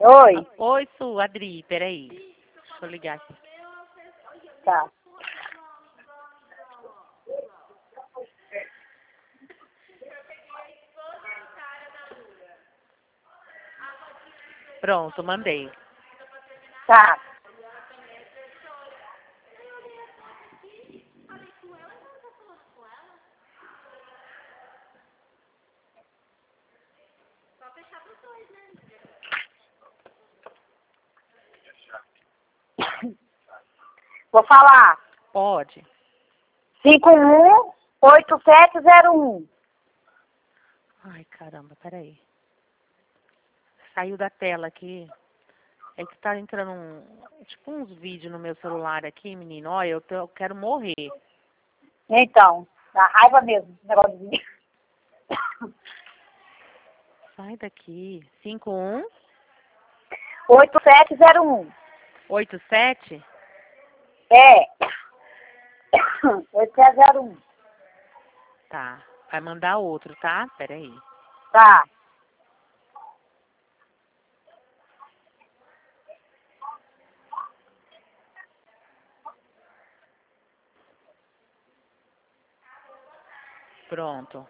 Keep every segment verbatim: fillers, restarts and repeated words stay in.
Oi. Oi, Su, Adri, peraí. Deixa eu ligar aqui. Tá. Pronto, mandei. Tá. Vou falar. Pode. cinco um oito sete zero um. Ai, caramba, peraí. Saiu da tela aqui. É que tá entrando um, tipo uns vídeos no meu celular aqui, menino. Olha, eu, tô- eu quero morrer. Então, dá raiva mesmo esse negócio de... Sai daqui. cinco um oito sete zero um. oito sete? É. oito sete zero um. Tá. Vai mandar outro, tá? Peraí. Tá. Pronto.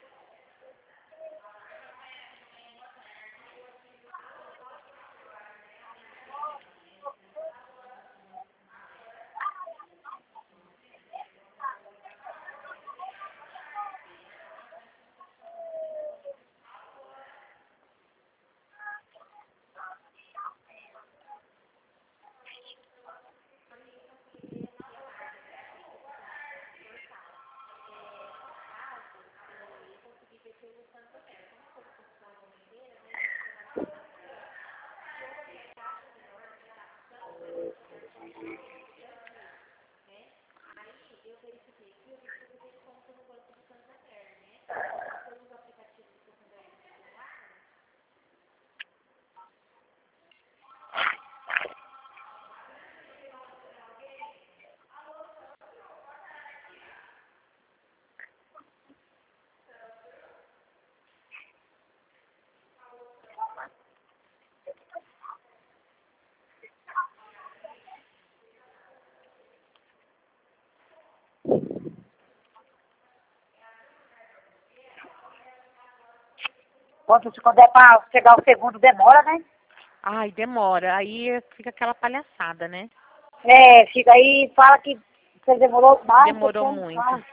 Quando, quando é pra chegar o segundo, demora, né? Ai, demora. Aí fica aquela palhaçada, né? É, fica aí, fala que você demorou mais. Demorou depois muito. fala.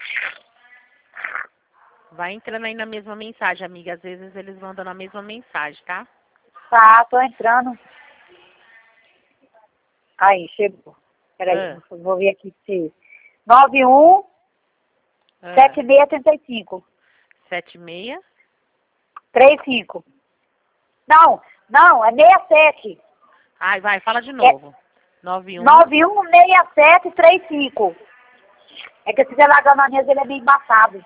Vai entrando aí na mesma mensagem, amiga. Às vezes eles mandam na mesma mensagem, tá? Tá, tô entrando. Aí, chegou. Peraí, Ah, vou ver aqui pra você. nove um ah. sete seis três cinco. sete seis. três cinco. Não, não, é sessenta e sete. Ai, vai, fala de novo. nove um. nove um seis sete três cinco. É que esse delagananês, ele é meio embaçado.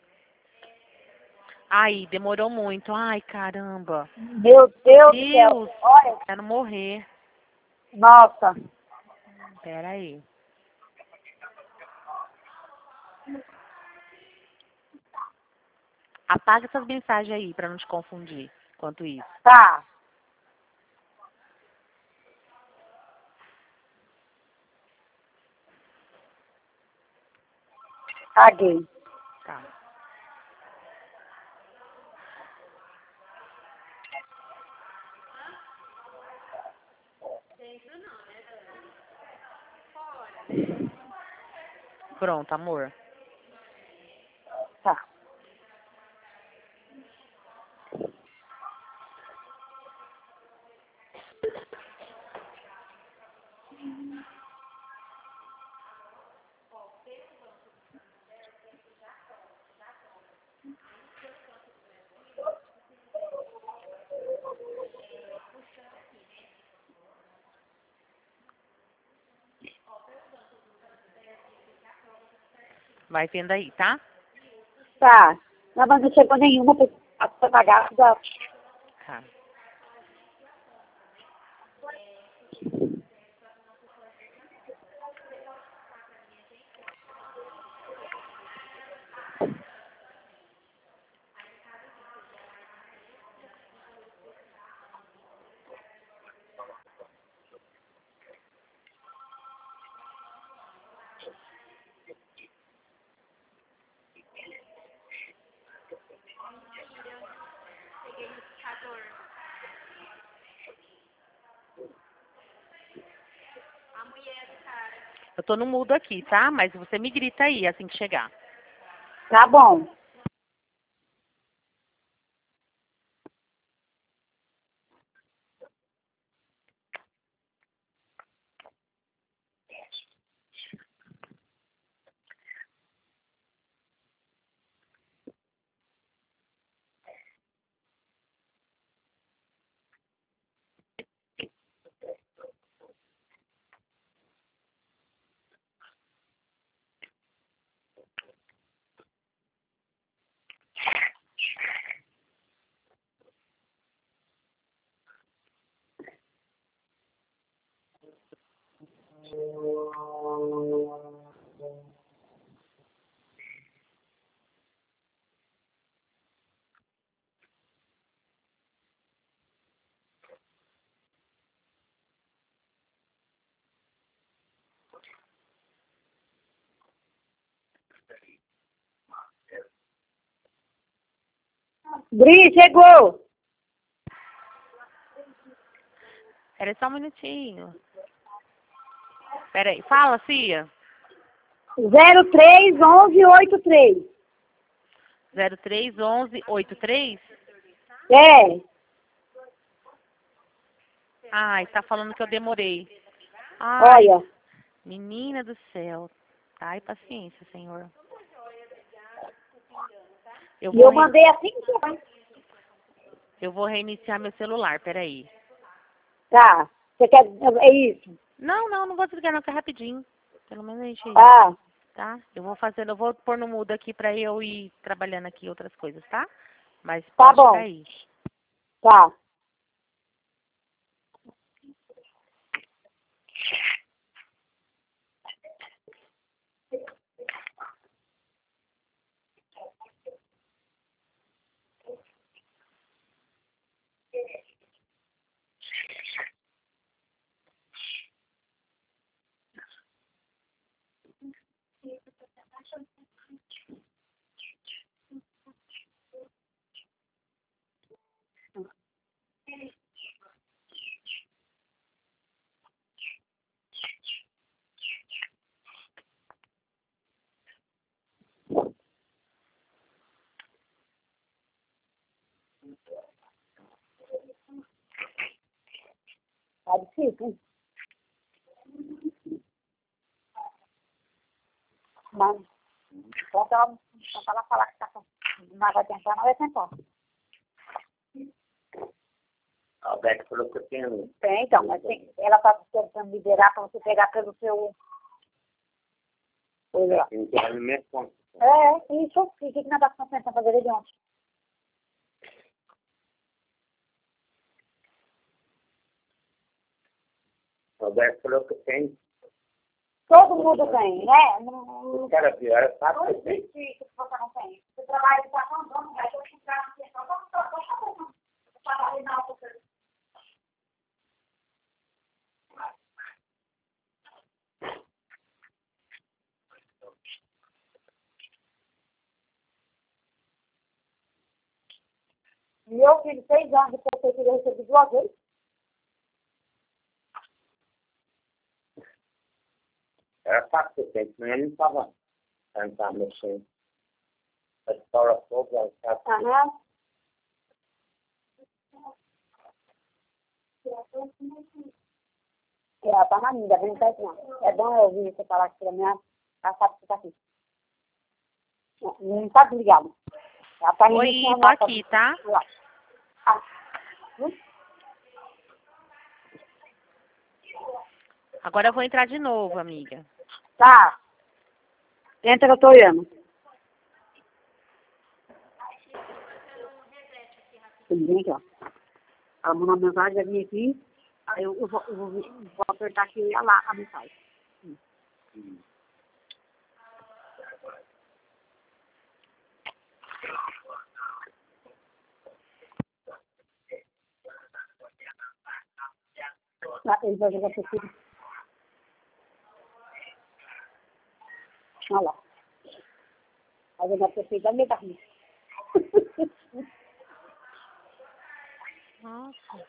Ai, demorou muito. Ai, caramba. Meu Deus do céu. Deus, Olha, quero morrer. nossa. Pera aí. Apaga essas mensagens aí pra não te confundir. Enquanto isso. Tá. Paguei. Tá. Pronto, amor. Tá. Vai vendo aí, tá? Tá. Não, mas não chegou nenhuma pra pagar. Já. Tá. Eu tô no mudo aqui, tá? Mas você me grita aí assim que chegar. Tá bom. Bri, chegou. Pera aí só um minutinho. Pera aí. Fala, Cia. zero três onze oitenta e três. zero três onze oitenta e três? É. Ai, tá falando que eu demorei. Ai, Olha. menina do céu. Ai, paciência, senhor. Eu E vou, eu re... mandei assim que foi. eu vou reiniciar meu celular, peraí. Tá. Você quer. É isso. Não, não, não vou desligar não, que é rapidinho. Pelo menos a gente... Ah, Tá? Eu vou fazendo, eu vou pôr no mudo aqui pra eu ir trabalhando aqui outras coisas, tá? Mas tá pode ficar bom. aí. Tá. Tá difícil, hein? Mas, quando ela, quando ela falar que tá com. Não vai tentar, não vai tentar. A Alberto falou que eu tenho. Tem, então, mas tem, ela tá tentando liberar pra você pegar pelo seu. Coisa lá. Tem que ir no meu ponto. É, isso. O que, que nós estamos tentando fazer de ontem? A Alberto falou que eu tenho. Todo mundo tem, né? Não. Cara, pior é fácil que Não eu tenho. existe que você não tem. Você trabalha de quatro anos, não vai ter que entrar na questão. Só só- só fazendo. Trabalho na outra. Meu filho, seis anos depois que ele recebeu duas vezes. Era fácil que eu tenho, senão eu não estava não estava mexendo. A escola toda, ela estava. Aham. É, tá na minha, bem pertinho. É bom eu ouvir você falar aqui pra mim, ela sabe que você tá aqui. Não, não tá desligado. Ela tá Oi, reiniciando tô lá, aqui, tá? lá. Ah, hum? Agora eu vou entrar de novo, amiga. Tá. Entra que eu tô olhando. Tudo bem aqui, ó. Ela mandou uma mensagem, vai vir aqui. Aí eu, eu, vou, eu vou, vou apertar aqui e olhar lá a mensagem. Hum. Hum. Ah, ele vai jogar por tudo. Olha lá. A dona prefeita me dá isso. Nossa.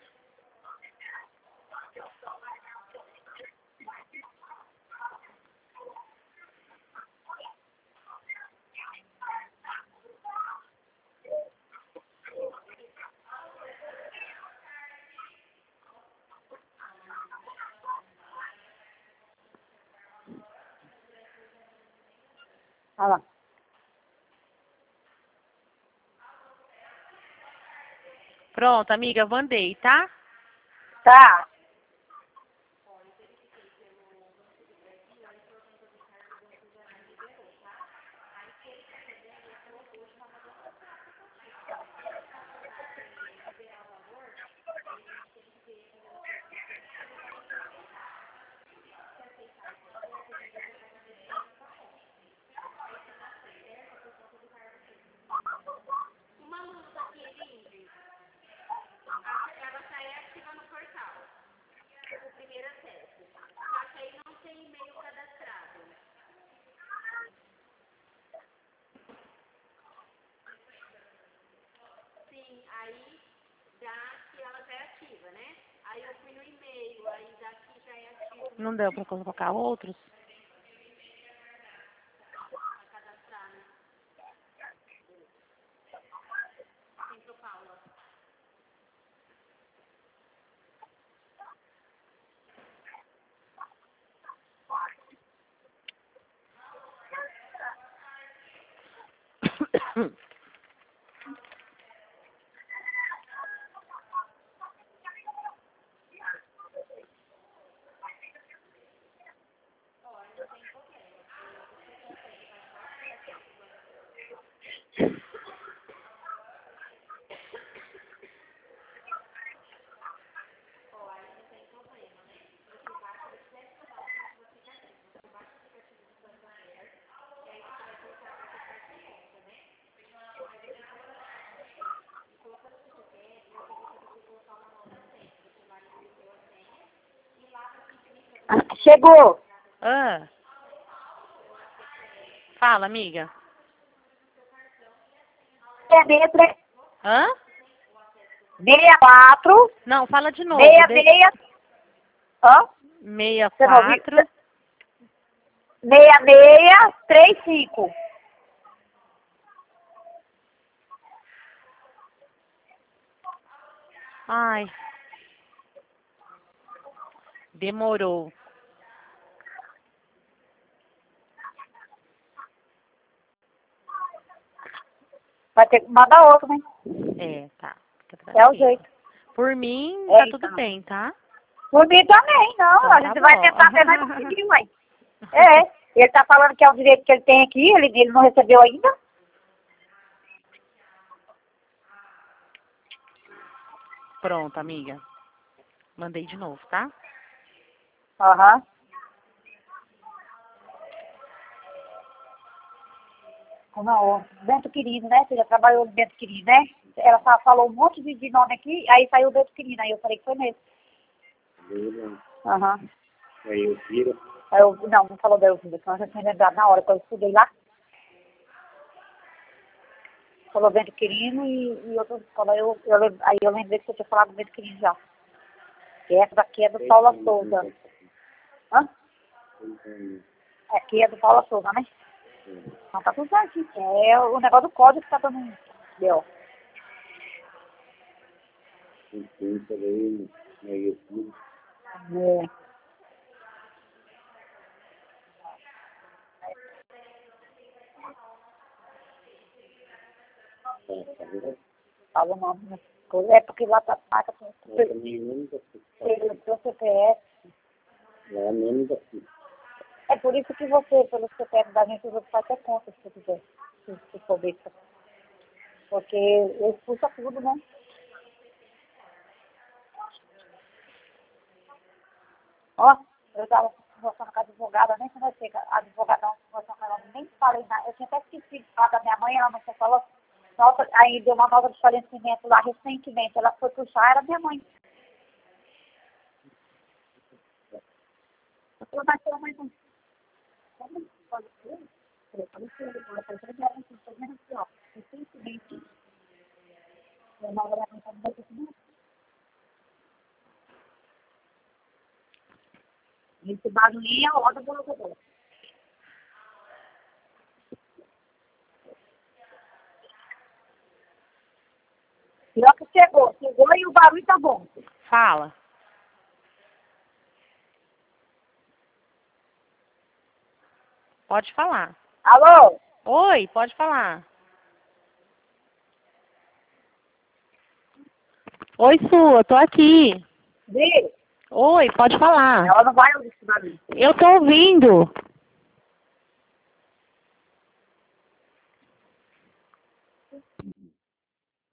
Olha lá. Pronto, amiga, eu mandei, tá? Tá. Não deu pra colocar outros? Chegou. Ah. Fala, amiga. É meia três. Hã? Meia quatro. Não, fala de novo. Meia De... meia. Hã? Meia Você não ouviu? quatro. Meia meia três cinco. Ai. Demorou. Vai ter que mandar outro, né? É, tá. Fica É o tranquila. jeito. Por mim, É, tá tudo então. bem, tá? Por mim também, não. Então A tá gente vai bom. tentar até mais conseguir, mãe. É. Ele tá falando que é o direito que ele tem aqui, ele, ele não recebeu ainda. Pronto, amiga. Mandei de novo, tá? Aham. Não, Bento Quirino, né? Você já trabalhou no Bento Quirino, né? Ela fa- falou um monte de, de nome aqui, aí saiu o Bento Quirino. Aí eu falei que foi mesmo. Aham. Aí eu viro. Aí eu, não, não falou da Elvira, senão eu já tinha lembrado na hora que eu estudei lá. Falou Bento Quirino e, e outra escola. Eu, eu, lem- aí eu lembrei que você tinha falado do Bento Quirino já. E essa daqui é do Paula Souza. Hã? Aqui é do Paula Souza, né? Então tá tudo certinho. É o negócio do código que tá dando um deu. É. Fala o nome, né? É porque lá tá marca com pelo C P F. É por isso que você, pelo C P F da gente, você faz até conta, se você quiser. Se, se for besta. Porque ele expulsa tudo, né? Ó, eu tava conversando com a advogada, nem conversei com a advogada, não, conversando com ela, nem falei nada. Eu tinha até esquecido de falar da minha mãe, ela não tinha falado. Nota, aí deu uma nota de falecimento lá recentemente. Ela foi puxar, era minha mãe. Eu nasci a mãe com... Como pode ser? Eu falei que ele falou, eu falei que era assim, tô vendo aqui, ó. Recentemente, eu não era muito bom, assim, esse barulhinho é a hora do locutor. Pior que chegou, chegou e o barulho tá bom. Fala. Pode falar. Alô? Oi, pode falar. Oi, Sua, tô aqui. Vê, Oi, pode falar. ela não vai ouvir esse barulho. Eu tô ouvindo.